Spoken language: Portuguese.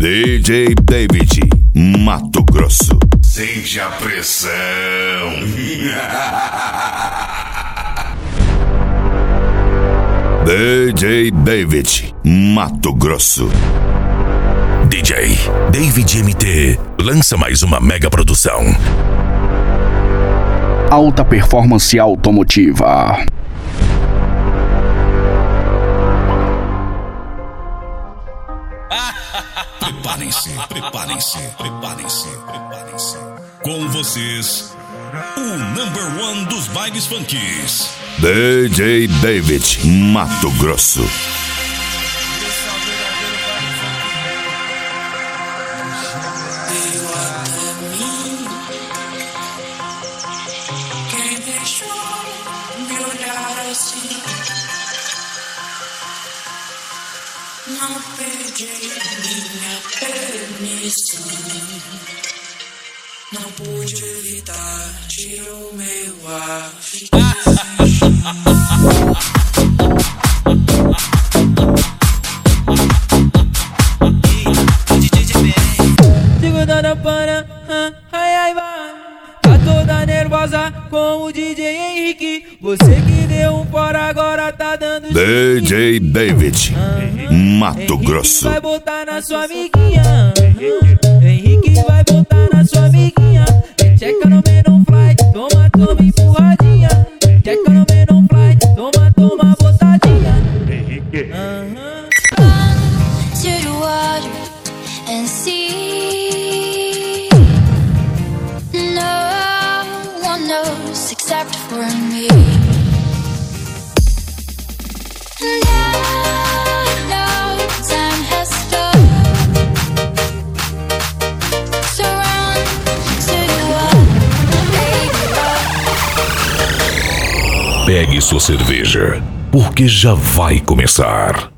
DJ David, Mato Grosso. Sente a pressão. DJ David, Mato Grosso. DJ David MT lança mais uma mega produção. Alta performance automotiva. Preparem-se, preparem-se, preparem-se, preparem-se. Com vocês, o number one dos bailes funkies. DJ David, Mato Grosso. Não pedi minha permissão, não pude evitar, tirou meu ar. Segurando para, ai ai vai. Tá toda nervosa com o DJ Henrique. Você que deu um fora agora tá dando DJ David, Mato Grosso. Henrique vai botar na sua amiguinha. Henrique vai botar na sua amiguinha. Checa no menor fly, toma, toma empurradinha. Checa no menor fly, toma, toma botadinha. Henrique. To the water and see. No one knows except for me. And I know time has stopped. So run to the water, baby. Pegue sua cerveja, porque já vai começar.